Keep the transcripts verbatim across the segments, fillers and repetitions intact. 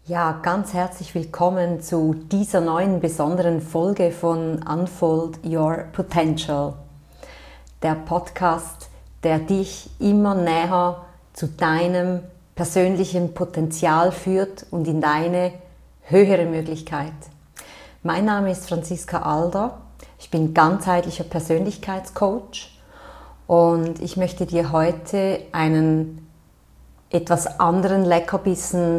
Ja, ganz herzlich willkommen zu dieser neuen besonderen Folge von Unfold Your Potential. Der Podcast, der dich immer näher zu deinem persönlichen Potenzial führt und in deine höhere Möglichkeit. Mein Name ist Franziska Alder, ich bin ganzheitlicher Persönlichkeitscoach und ich möchte dir heute einen etwas anderen Leckerbissen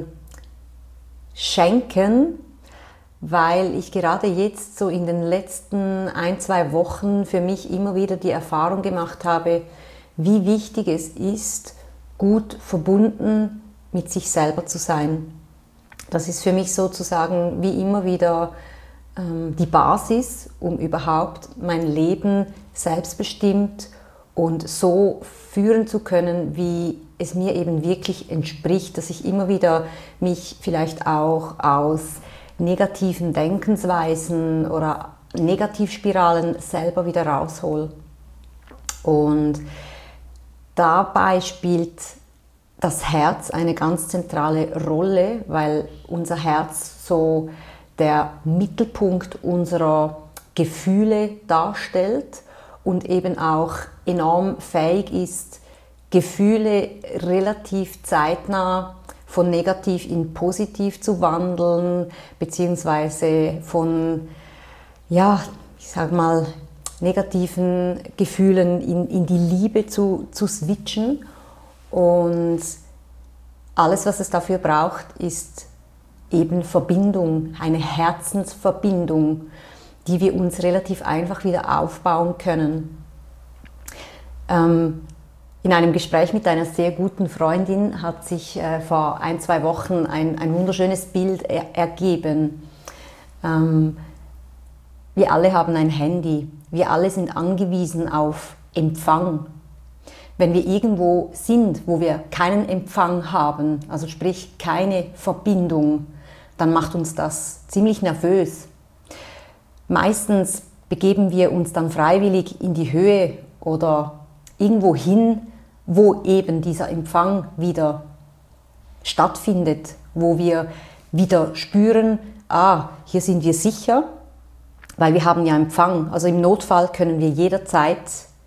schenken, weil ich gerade jetzt so in den letzten ein, zwei Wochen für mich immer wieder die Erfahrung gemacht habe, wie wichtig es ist, gut verbunden mit sich selber zu sein. Das ist für mich sozusagen wie immer wieder ähm, die Basis, um überhaupt mein Leben selbstbestimmt und so führen zu können, wie es mir eben wirklich entspricht, dass ich immer wieder mich vielleicht auch aus negativen Denkensweisen oder Negativspiralen selber wieder raushole. Und dabei spielt das Herz eine ganz zentrale Rolle, weil unser Herz so der Mittelpunkt unserer Gefühle darstellt und eben auch enorm fähig ist, Gefühle relativ zeitnah von negativ in positiv zu wandeln, beziehungsweise von, ja, ich sag mal, negativen Gefühlen in, in die Liebe zu, zu switchen. Und alles, was es dafür braucht, ist eben Verbindung, eine Herzensverbindung, die wir uns relativ einfach wieder aufbauen können. Ähm, In einem Gespräch mit einer sehr guten Freundin hat sich äh, vor ein, zwei Wochen ein, ein wunderschönes Bild er, ergeben. Ähm, wir alle haben ein Handy, wir alle sind angewiesen auf Empfang. Wenn wir irgendwo sind, wo wir keinen Empfang haben, also sprich keine Verbindung, dann macht uns das ziemlich nervös. Meistens begeben wir uns dann freiwillig in die Höhe oder irgendwo hin, wo eben dieser Empfang wieder stattfindet, wo wir wieder spüren, ah, hier sind wir sicher, weil wir haben ja Empfang. Also im Notfall können wir jederzeit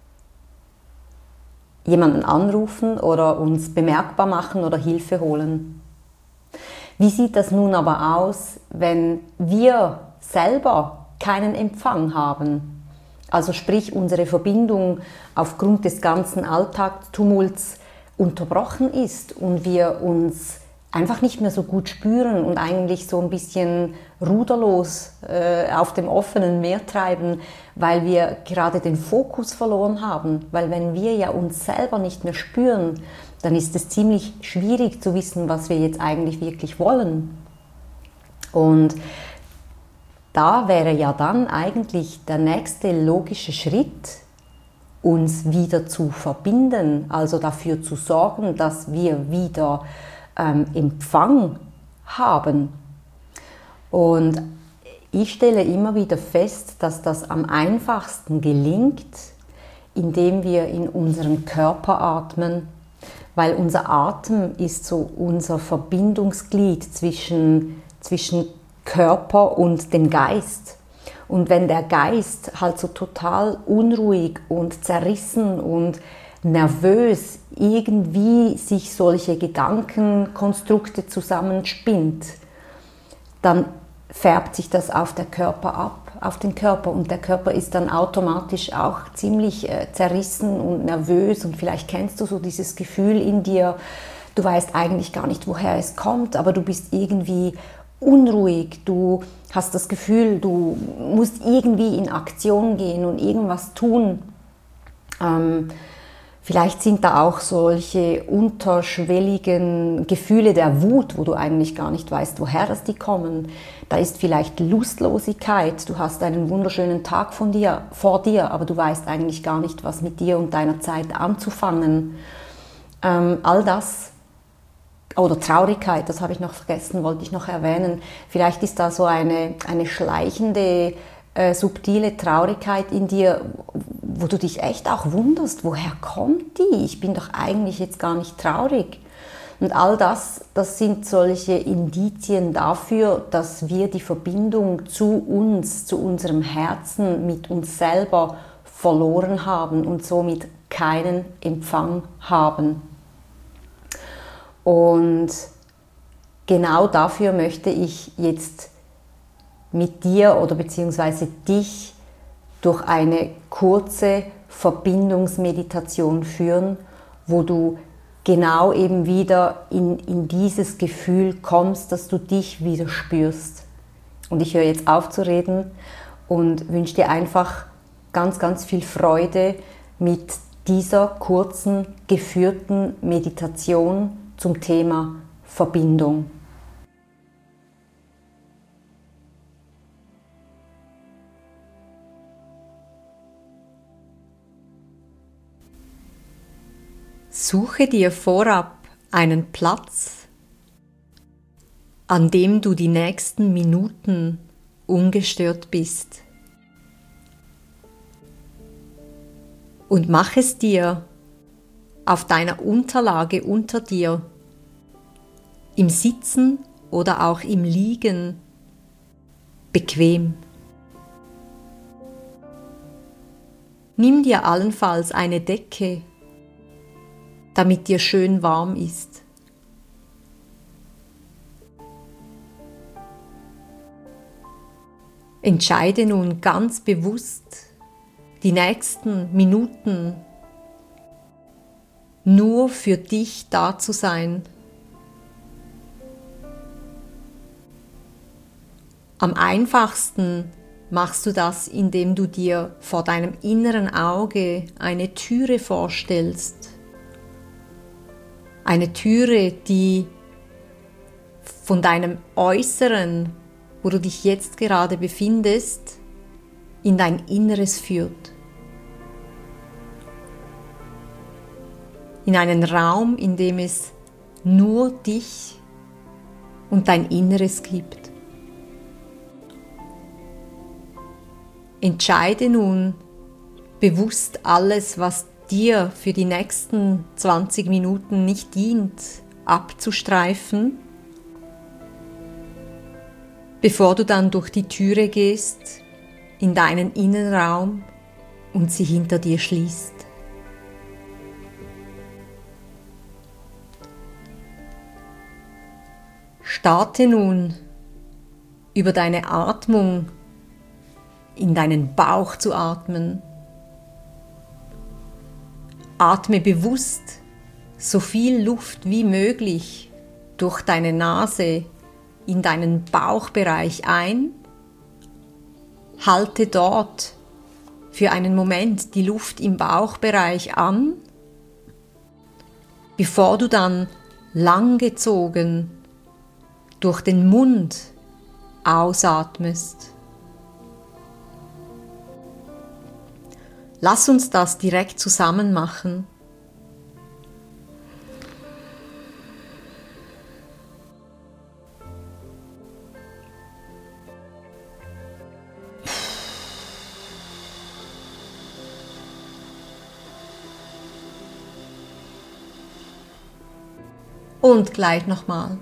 jemanden anrufen oder uns bemerkbar machen oder Hilfe holen. Wie sieht das nun aber aus, wenn wir selber keinen Empfang haben? Also sprich, unsere Verbindung aufgrund des ganzen Alltagstumults unterbrochen ist und wir uns einfach nicht mehr so gut spüren und eigentlich so ein bisschen ruderlos äh, auf dem offenen Meer treiben, weil wir gerade den Fokus verloren haben. Weil wenn wir ja uns selber nicht mehr spüren, dann ist es ziemlich schwierig zu wissen, was wir jetzt eigentlich wirklich wollen. Und da wäre ja dann eigentlich der nächste logische Schritt, uns wieder zu verbinden, also dafür zu sorgen, dass wir wieder ähm, Empfang haben. Und ich stelle immer wieder fest, dass das am einfachsten gelingt, indem wir in unseren Körper atmen, weil unser Atem ist so unser Verbindungsglied zwischen, zwischen Körper und dem Geist. Und wenn der Geist halt so total unruhig und zerrissen und nervös irgendwie sich solche Gedankenkonstrukte zusammenspinnt, dann färbt sich das auf der Körper ab, auf den Körper. Und der Körper ist dann automatisch auch ziemlich äh, zerrissen und nervös. Und vielleicht kennst du so dieses Gefühl in dir, du weißt eigentlich gar nicht, woher es kommt, aber du bist irgendwie unruhig, du hast das Gefühl, du musst irgendwie in Aktion gehen und irgendwas tun. Ähm, vielleicht sind da auch solche unterschwelligen Gefühle der Wut, wo du eigentlich gar nicht weißt, woher das die kommen. Da ist vielleicht Lustlosigkeit, du hast einen wunderschönen Tag von dir, vor dir, aber du weißt eigentlich gar nicht, was mit dir und deiner Zeit anzufangen. Ähm, all das Oder Traurigkeit, das habe ich noch vergessen, wollte ich noch erwähnen. Vielleicht ist da so eine, eine schleichende, äh, subtile Traurigkeit in dir, wo du dich echt auch wunderst, woher kommt die? Ich bin doch eigentlich jetzt gar nicht traurig. Und all das, das sind solche Indizien dafür, dass wir die Verbindung zu uns, zu unserem Herzen, mit uns selber verloren haben und somit keinen Empfang haben. Und genau dafür möchte ich jetzt mit dir oder beziehungsweise dich durch eine kurze Verbindungsmeditation führen, wo du genau eben wieder in, in dieses Gefühl kommst, dass du dich wieder spürst. Und ich höre jetzt auf zu reden und wünsche dir einfach ganz, ganz viel Freude mit dieser kurzen, geführten Meditation zum Thema Verbindung. Suche dir vorab einen Platz, an dem du die nächsten Minuten ungestört bist. Und mach es dir auf deiner Unterlage unter dir, im Sitzen oder auch im Liegen, bequem. Nimm dir allenfalls eine Decke, damit dir schön warm ist. Entscheide nun ganz bewusst, die nächsten Minuten nur für dich da zu sein. Am einfachsten machst du das, indem du dir vor deinem inneren Auge eine Türe vorstellst. Eine Türe, die von deinem Äußeren, wo du dich jetzt gerade befindest, in dein Inneres führt. In einen Raum, in dem es nur dich und dein Inneres gibt. Entscheide nun bewusst alles, was dir für die nächsten zwanzig Minuten nicht dient, abzustreifen, bevor du dann durch die Türe gehst in deinen Innenraum und sie hinter dir schließt. Starte nun über deine Atmung in deinen Bauch zu atmen. Atme bewusst so viel Luft wie möglich durch deine Nase in deinen Bauchbereich ein. Halte dort für einen Moment die Luft im Bauchbereich an, bevor du dann langgezogen durch den Mund ausatmest. Lass uns das direkt zusammen machen. Und gleich nochmal.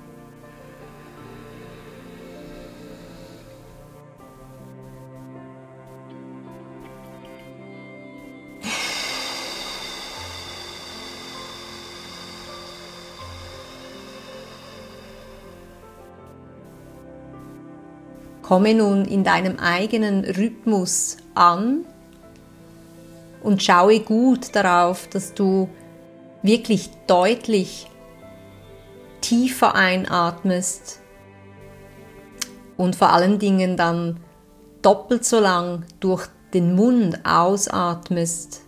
Komme nun in deinem eigenen Rhythmus an und schaue gut darauf, dass du wirklich deutlich tiefer einatmest und vor allen Dingen dann doppelt so lang durch den Mund ausatmest,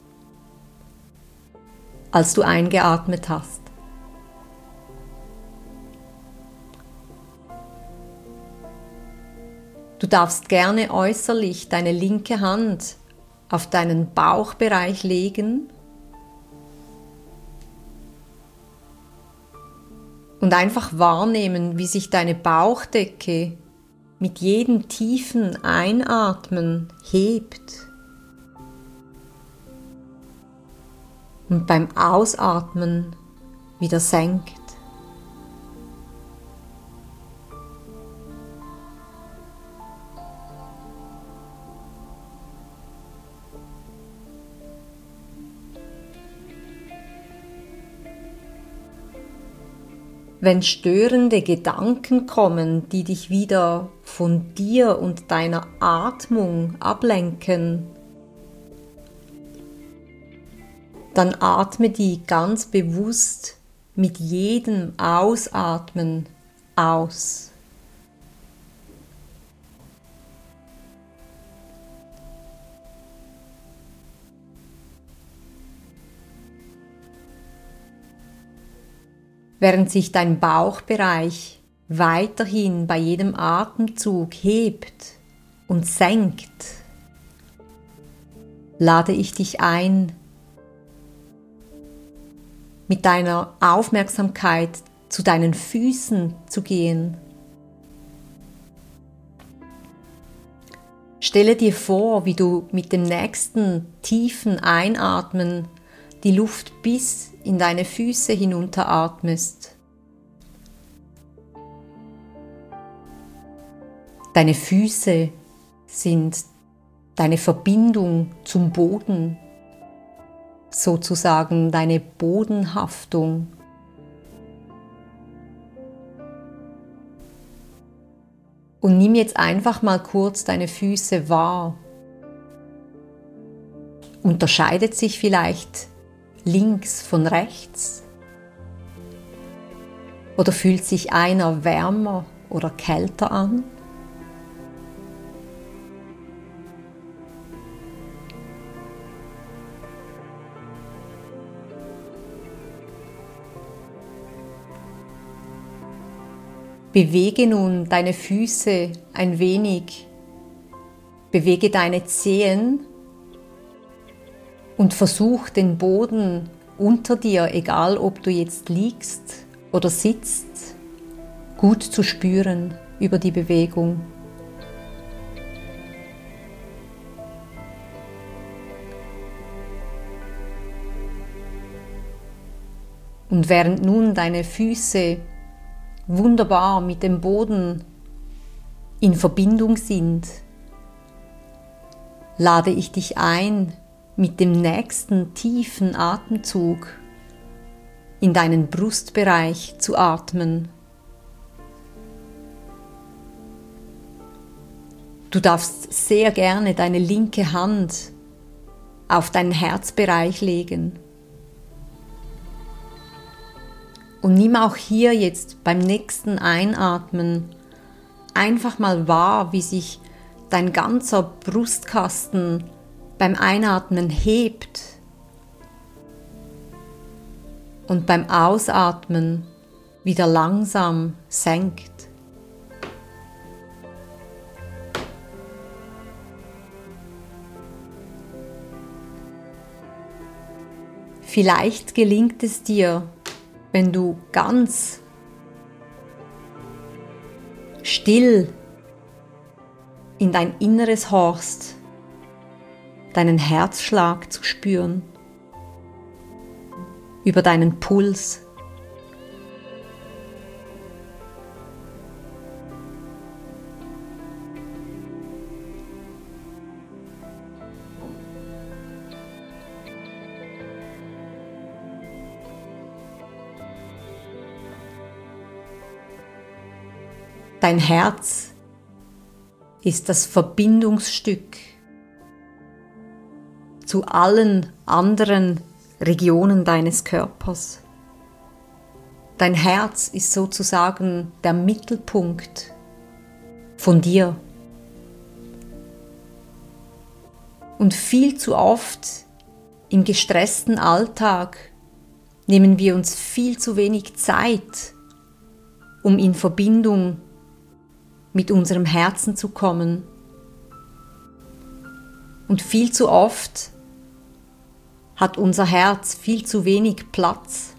als du eingeatmet hast. Du darfst gerne äußerlich deine linke Hand auf deinen Bauchbereich legen und einfach wahrnehmen, wie sich deine Bauchdecke mit jedem tiefen Einatmen hebt und beim Ausatmen wieder senkt. wenn störende Gedanken kommen, die dich wieder von dir und deiner Atmung ablenken, dann atme die ganz bewusst mit jedem Ausatmen aus. Während sich dein Bauchbereich weiterhin bei jedem Atemzug hebt und senkt, lade ich dich ein, mit deiner Aufmerksamkeit zu deinen Füßen zu gehen. Stelle dir vor, wie du mit dem nächsten tiefen Einatmen die Luft bis in deine Füße hinunteratmest. Deine Füße sind deine Verbindung zum Boden, sozusagen deine Bodenhaftung. Und nimm jetzt einfach mal kurz deine Füße wahr. Unterscheidet sich vielleicht links von rechts? Oder fühlt sich einer wärmer oder kälter an? Bewege nun deine Füße ein wenig, bewege deine Zehen und versuch den Boden unter dir, egal ob du jetzt liegst oder sitzt, gut zu spüren über die Bewegung. Und während nun deine Füße wunderbar mit dem Boden in Verbindung sind, lade ich dich ein, mit dem nächsten tiefen Atemzug in deinen Brustbereich zu atmen. Du darfst sehr gerne deine linke Hand auf deinen Herzbereich legen. Und nimm auch hier jetzt beim nächsten Einatmen einfach mal wahr, wie sich dein ganzer Brustkasten beim Einatmen hebt und beim Ausatmen wieder langsam senkt. Vielleicht gelingt es dir, wenn du ganz still in dein Inneres horchst, deinen Herzschlag zu spüren, über deinen Puls. Dein Herz ist das Verbindungsstück zu allen anderen Regionen deines Körpers. Dein Herz ist sozusagen der Mittelpunkt von dir. Und viel zu oft im gestressten Alltag nehmen wir uns viel zu wenig Zeit, um in Verbindung mit unserem Herzen zu kommen. Und viel zu oft hat unser Herz viel zu wenig Platz.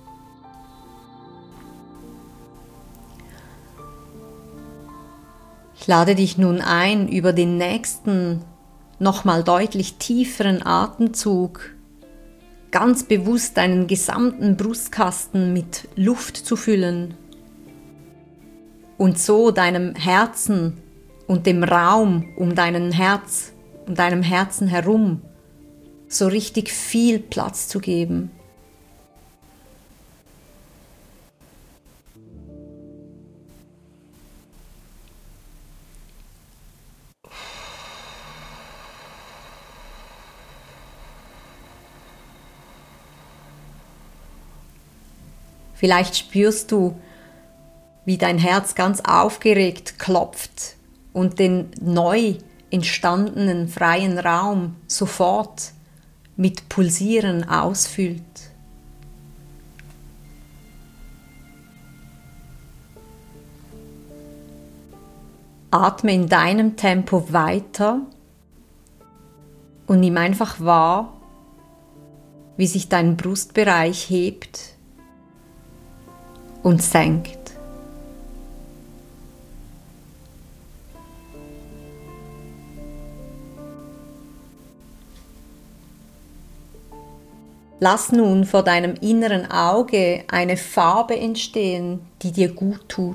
Ich lade dich nun ein, über den nächsten, nochmal deutlich tieferen Atemzug ganz bewusst deinen gesamten Brustkasten mit Luft zu füllen und so deinem Herzen und dem Raum um deinen Herz, um deinem Herzen herum so richtig viel Platz zu geben. Vielleicht spürst du, wie dein Herz ganz aufgeregt klopft und den neu entstandenen freien Raum sofort mit Pulsieren ausfüllt. Atme in deinem Tempo weiter und nimm einfach wahr, wie sich dein Brustbereich hebt und senkt. Lass nun vor deinem inneren Auge eine Farbe entstehen, die dir gut tut.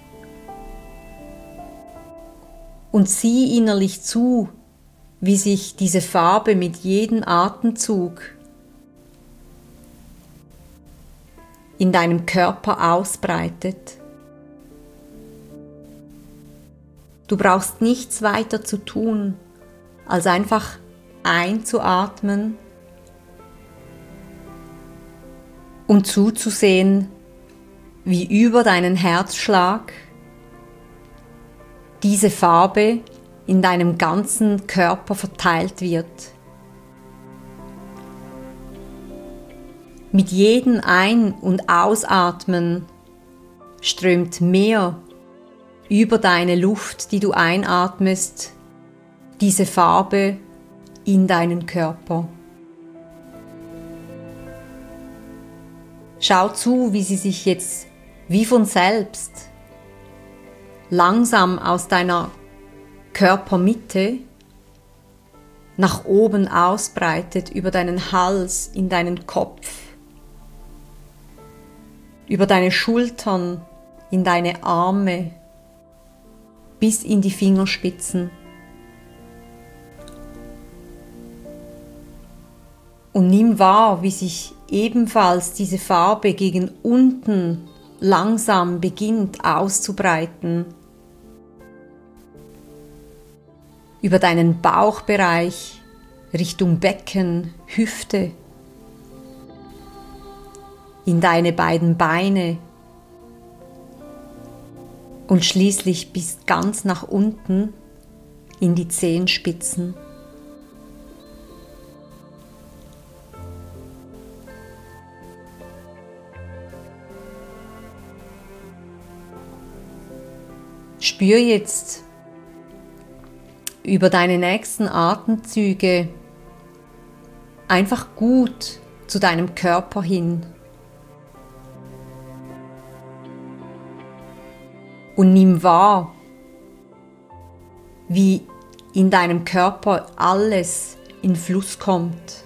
Und sieh innerlich zu, wie sich diese Farbe mit jedem Atemzug in deinem Körper ausbreitet. Du brauchst nichts weiter zu tun, als einfach einzuatmen und zuzusehen, wie über deinen Herzschlag diese Farbe in deinem ganzen Körper verteilt wird. Mit jedem Ein- und Ausatmen strömt mehr über deine Luft, die du einatmest, diese Farbe in deinen Körper. Schau zu, wie sie sich jetzt wie von selbst langsam aus deiner Körpermitte nach oben ausbreitet, über deinen Hals, in deinen Kopf, über deine Schultern, in deine Arme, bis in die Fingerspitzen. Und nimm wahr, wie sich ebenfalls diese Farbe gegen unten langsam beginnt auszubreiten. Über deinen Bauchbereich, Richtung Becken, Hüfte, in deine beiden Beine und schließlich bis ganz nach unten in die Zehenspitzen. Spür jetzt über deine nächsten Atemzüge einfach gut zu deinem Körper hin. Und nimm wahr, wie in deinem Körper alles in Fluss kommt.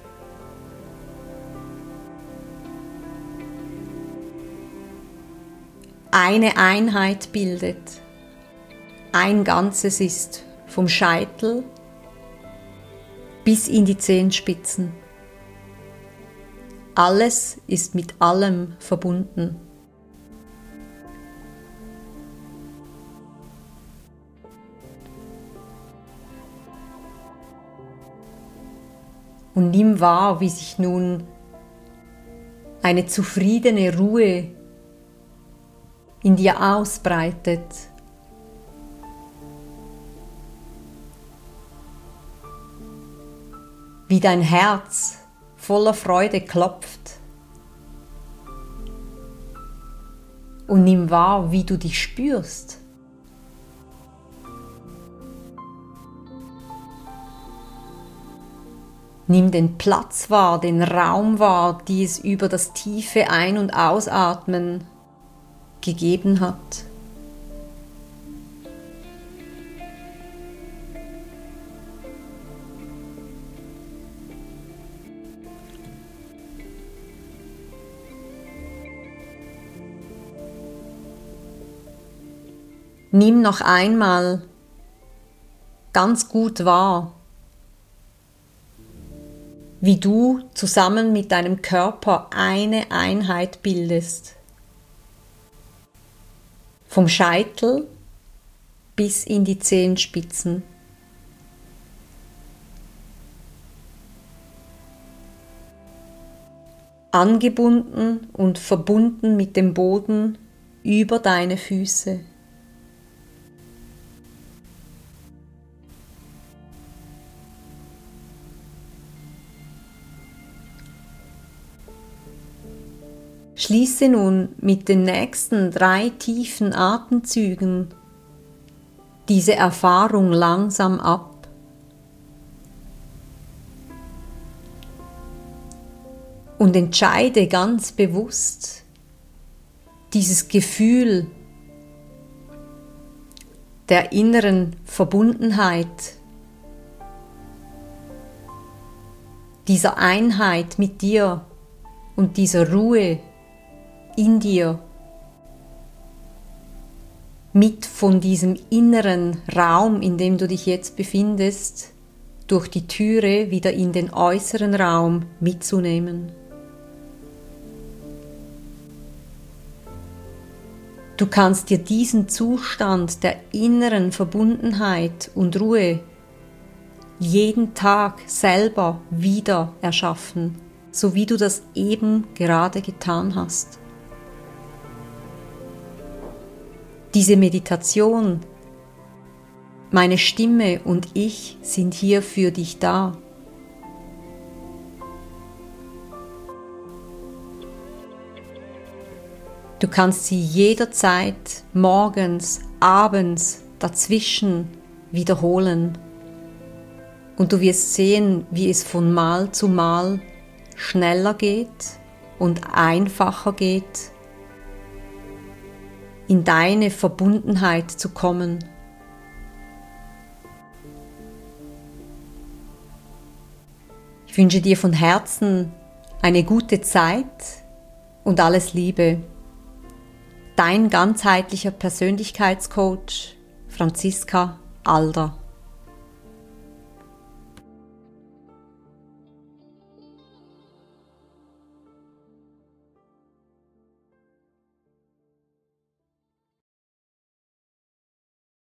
Eine Einheit bildet, ein Ganzes ist, vom Scheitel bis in die Zehenspitzen. Alles ist mit allem verbunden. Und nimm wahr, wie sich nun eine zufriedene Ruhe in dir ausbreitet. Wie dein Herz voller Freude klopft. Und nimm wahr, wie du dich spürst. Nimm den Platz wahr, den Raum wahr, die es über das tiefe Ein- und Ausatmen gegeben hat. Nimm noch einmal ganz gut wahr, wie du zusammen mit deinem Körper eine Einheit bildest. Vom Scheitel bis in die Zehenspitzen. angebunden und verbunden mit dem Boden über deine Füße. Schließe nun mit den nächsten drei tiefen Atemzügen diese Erfahrung langsam ab. Und entscheide ganz bewusst dieses Gefühl der inneren Verbundenheit, dieser Einheit mit dir und dieser Ruhe in dir, mit von diesem inneren Raum, in dem du dich jetzt befindest, durch die Türe wieder in den äußeren Raum mitzunehmen. Du kannst dir diesen Zustand der inneren Verbundenheit und Ruhe jeden Tag selber wieder erschaffen, so wie du das eben gerade getan hast. Diese Meditation, meine Stimme und ich sind hier für dich da. Du kannst sie jederzeit, morgens, abends, dazwischen wiederholen. Und du wirst sehen, wie es von Mal zu Mal schneller geht und einfacher geht, in deine Verbundenheit zu kommen. Ich wünsche dir von Herzen eine gute Zeit und alles Liebe. Dein ganzheitlicher Persönlichkeitscoach Franziska Alder.